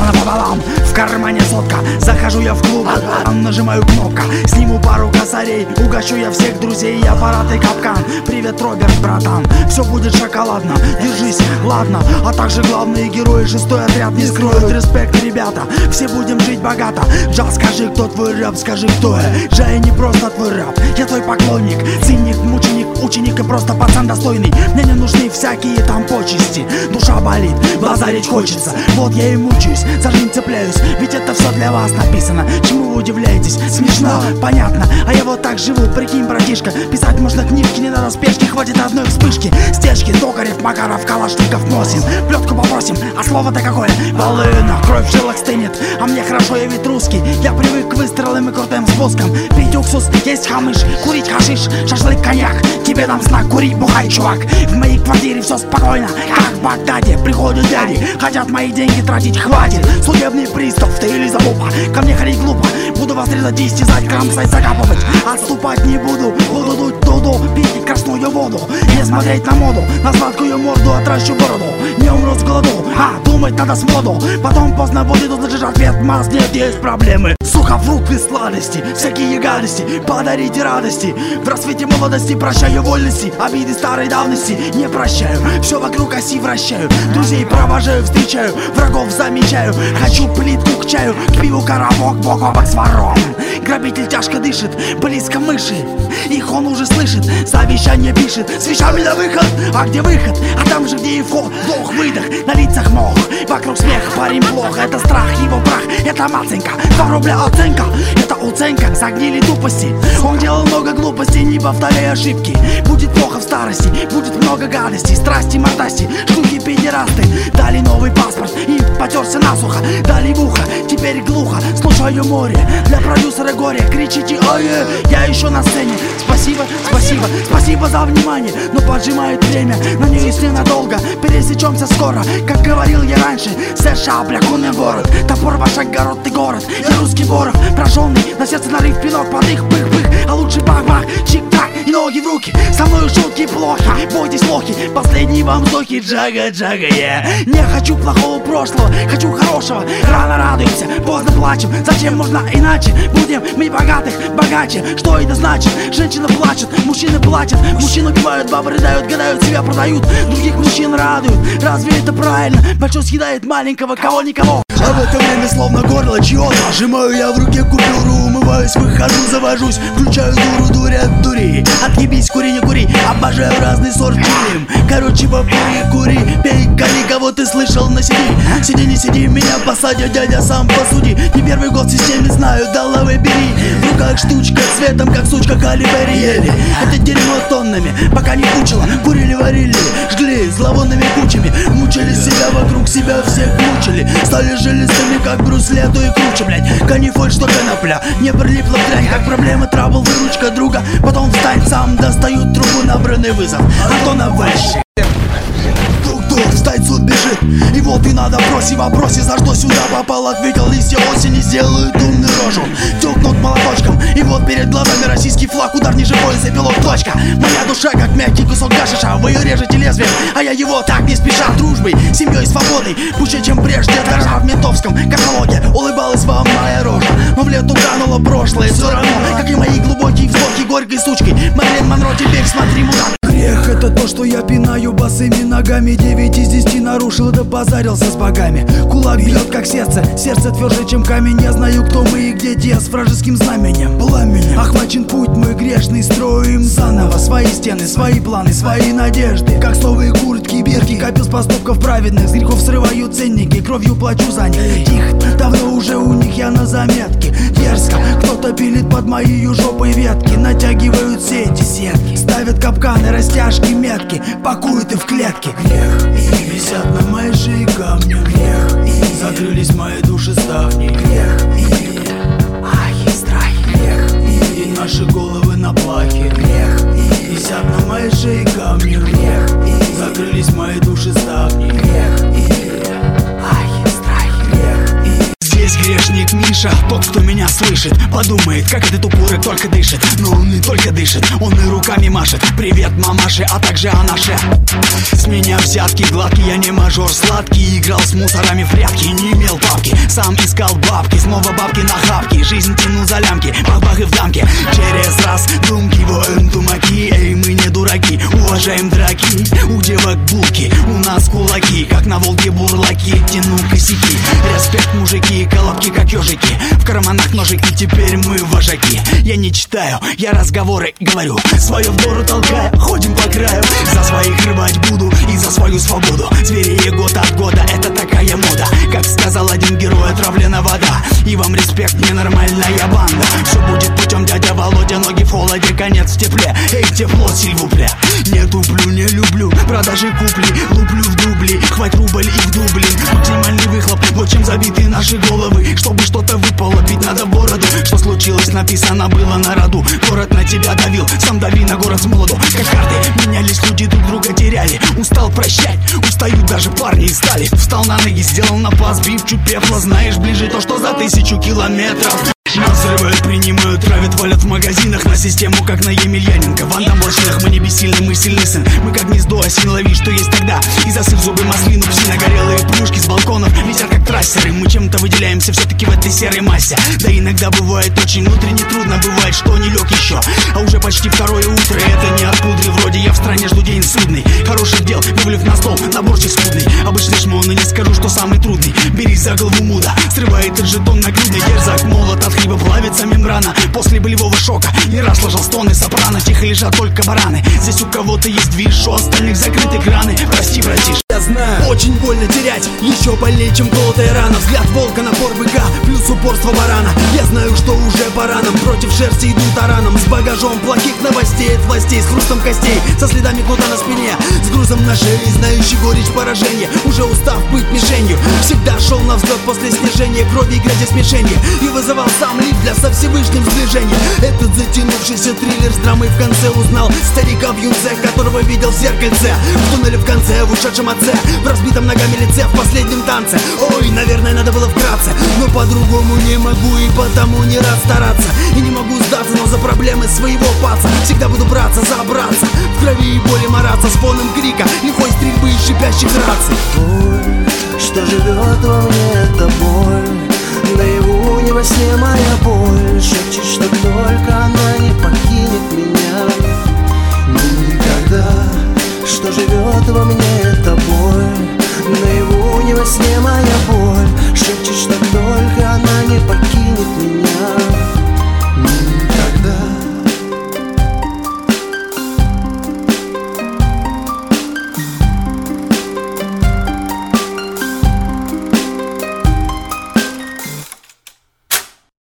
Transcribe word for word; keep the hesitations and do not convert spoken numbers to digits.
Словно пополам, в кармане сотка. Захожу я в клуб, нажимаю кнопка. Сниму пару косарей, угощу я всех друзей. Аппарат и капкан, привет, Роберт, братан. Все будет шоколадно, держись, ладно. А также главные герои, шестой отряд не скроют. Респект, ребята, все будем жить богато. Джаз, скажи, кто твой рэп, скажи, кто я. Жа, я не просто твой рэп, я твой поклонник. Циник, мученик, ученик и просто пацан достойный. Мне не нужны всякие там почести. Душа болит, базарить хочется. Вот я и мучаюсь, за жизнь цепляюсь. Ведь это все для вас написано. Чему вы удивляетесь? Смешно, понятно. А я вот так живу, прикинь, братишка. Писать можно книжки, не надо спешки. Хватит одной вспышки. Стежки, Токарев, Макаров, Калашников, Мосин. Плетку попросим, а слово-то какое? Волына, кровь в жилах стынет. А мне хорошо, я ведь русский. Я привык к выстрелам и крутым спускам. Пить уксус, есть хамыш, курить хашиш, шашлык, коньяк. Тебе дам знак, кури, бухай, чувак. В моей квартире все спокойно, как в Багдаде. Приходят дяди, хотят мои деньги тратить, хватит. Судебный пристав, ты или залупа. Ко мне ходить глупо, буду вас резать, истязать, кромсать, закапывать. Отступать не буду, буду дуть дуду, пить красную воду. Не смотреть на моду, на сладкую морду, отращу бороду. Не умру с голоду, а думать надо с моду. Потом поздно будет услышать ответ, масс, нет, есть проблемы. Сухофрукты, сладости, всякие гадости, подарите радости. В рассвете молодости прощаю вольности, обиды старой давности не прощаю. Все вокруг оси вращаю, друзей провожаю, встречаю, врагов замечаю. Хочу плитку к чаю, к пиву коробок, бок о бок с вором. Грабитель тяжко дышит, близко мыши, их он уже слышит, завещание пишет. С вещами на выход, а где выход? А там же, где и вход, вдох, выдох, на лицах мох. Вокруг смех, парень плохо, это страх, его прах, это маценька. Два рубля оценка, это уценка, загнили тупости. Он делал много глупостей, не повторяй ошибки. Будет плохо в старости, будет много гадостей, страсти, мордасти, шлюхи, педерасты. Дали новый паспорт и потерся насухо. Дали в ухо, теперь глухо, слушаю море. Для продюсера горе, кричите ой, я еще на сцене. Спасибо, спасибо, спасибо за внимание. Но поджимает время, надеюсь ненадолго. Пересечемся скоро, как говорил я раньше. США, брякунный город, топор ваш огород и город. Я русский воров, прожженный, на сердце нарыв пинок под их пых-пых. А лучше бах-бах, чик-так и ноги в руки. Со мной шутки плохи, бойтесь лохи. Последний вам вздохи, джага-джага, я yeah. Не хочу плохого прошлого, хочу хорошего. Рано радуемся, поздно плачем. Зачем можно иначе? Будем мы богатых богаче. Что это значит? Женщина плачет, мужчины платят. Мужчин убивают, бабы рыдают, гадают, себя продают. Других мужчин радуют, разве это правильно? Большой съедает маленького, кого-никого. А в это время словно горло чьё-то. Сжимаю я в руке купюру, умываюсь, выхожу, завожусь. Включаю дуру, дурят, дури. Отъебись, кури, не кури, обожаю разный сорт дым. Короче, попури, кури, пей, кали, кого ты слышал, на сиди. Сиди, не сиди, меня посадят, дядя, сам посуди. Не первый год в системе знаю, доллары бери. В руках штучка, цветом, как сучка, калибри ели. Это дерьмо тоннами, пока не кучило. Курили, варили, жгли зловонными кучами. Мучили себя, вокруг себя всех мучили. Стали железными, как Брюс Ли, а то и круче, блядь. Канифоль, что конопля, не прилипла в дрянь. Как проблемы, трабл, выручка друга. Потом встань сам, достают трубу, набранный вызов Антона Вэши. Тук-тук, встать, суд бежит. И вот и надо бросить вопросе, за что сюда попал. Ответил, листья осени сделают умную рожу. Тюкнут молоточком, и вот перед глазами российский флаг. Удар ниже пояса, пилот, точка. Моя душа, как мягкий кусок гашиша. Вы ее режете лезвием, а я его так не спеша. Дружбой, семьей, свободой, пуще, чем прежде. Дрожа в ментовском каталоге, улыбалась вам моя рожа. Но в лету кануло прошлое, все равно, как и мои глубокие вздохи горькой сучкой. Марлен Монро, теперь смотри, мудак. Грех это то, что я пинаю босыми ногами. Девять из десяти нарушил, да позарился с богами. Кулак бьет как сердце, сердце тверже, чем камень. Я знаю, кто мы и где те, с вражеским знаменем. Пламенем охвачен путь мой грешный, строим заново свои стены, свои планы, свои надежды. Как совые куртки, берки, копил с поступков праведных. С грехов срываю ценники, кровью плачу за них. Тихо, давно уже у них я на заметке. Дерзко, кто-то пилит под моей жопой ветки. Натягивают сети, сетки, ставят капканы, растяжки, метки. Пакуют и в клетки. Грех, и висят на моей шее камни. Грех, и закрылись мои души ставни. Грех, и ахи, страхи. Грех, и наши головы на плахе. Грех, и висят на моей шее камни. Грех, и закрылись мои души ставни. Грех, и ахи, страхи. Грех, и здесь грешник Миша, тот, кто меня слышит, подумает, как этот упоры только дышит. Но он не только дышит, он и руками машет. Привет, мамаши, а также анаше. С меня взятки гладкие, я не мажор сладкий. Играл с мусорами в прятки, не имел папки. сам искал бабки, снова бабки на хапки. Жизнь тяну за лямки, бах-бах и в дамке. Через раз думки воем тумаки. Эй, мы не дураки, уважаем драки. У девок булки, у нас кулаки, как на Волге бурлаки, тяну косяки. Респект, мужики, колобки как ежики, в карманах ножики, теперь мы вожаки. Я не читаю, я разговоры говорю, свое в гору толкаю, ходим по краю. За своих рыбать буду и за свою свободу. Зверее год от года, это такая мода. Как сказал один герой, отравлена вода. И вам респект, ненормальная банда. Все будет путем, дядя Володя, ноги в холоде, конец в тепле. Эй, тепло, сильвупле. Не туплю, не люблю, продажи купли, луплю в дубли, хвать рубль и в дублин. Максимальный выхлоп, вот чем забиты наши головы. Чтобы что-то выпало, бить надо в бороду. Что случилось, написано было на роду. Город на тебя давил, сам дави на город с молоду. Как карты, менялись люди, друг друга теряли. Устал прощать, устают даже парни из стали. Встал на ноги, сделал напас, бивчу пепла. Знаешь, ближе то, что за тысячу километров. Нас взрывают, принимают, травят, валят в магазинах. На систему, как на Емельяненко. Вандам в мы не бессильны, мы сильный сын. Мы как гнездо осин, лови, что есть тогда. И засыв зубы маслину, псина, горелые плюшки с балконов висят как трассеры. Мы чем-то выделяемся все-таки в этой серой массе. Да иногда бывает очень внутренне трудно. Бывает, что не лег еще, а уже почти второе утро. И это не от пудры, вроде я в стране жду день судный. Хороших дел, вывалив на стол, наборчик скудный. Обычный шмон, но не скажу, что самый трудный. Берись за голову муда, срывает этот жетон на грудный. Дерзак, молот, от хлеба плавится мембрана. После болевого шока не раз ложил стоны сопрано. Тихо лежат только бараны. Здесь у кого-то есть движ, у остальных закрыты краны. Прости, братиш, я знаю, очень больно терять. Еще больнее, чем колотая рана. Взгляд волка, напор быка, плюс упорство барана. Я знаю, что уже пора нам. Против шерсти идут тараном. С багажом плохих новостей от властей, с хрустом костей, со следами кнута на спине, с грузом на шее, знающий горечь поражения. Уже устав быть мишенью, всегда шел на взлет после снижения крови и грязи смешения. И вызывал сам лифт для со Всевышним сближения. Этот затянувшийся триллер с драмой в конце узнал старика в юнце, которого видел в зеркальце. В туннеле в конце, в ушедшем отце, в разбитом ногами лице, в последнем танце. Ой, наверное, надо было вкратце, но по-другому не могу и потому не рад стараться. И не могу сдаться, но за проблемы своего паца всегда буду браться, забраться, в крови и боли мараться, с фоном крика, лихой стрельбы и шипящих раций. Боль, что живет во мне, это боль. Наяву, не во сне моя боль. Шепчет, что только она не покинет меня никогда. Что живет во мне, это боль. Наяву, не во сне моя боль.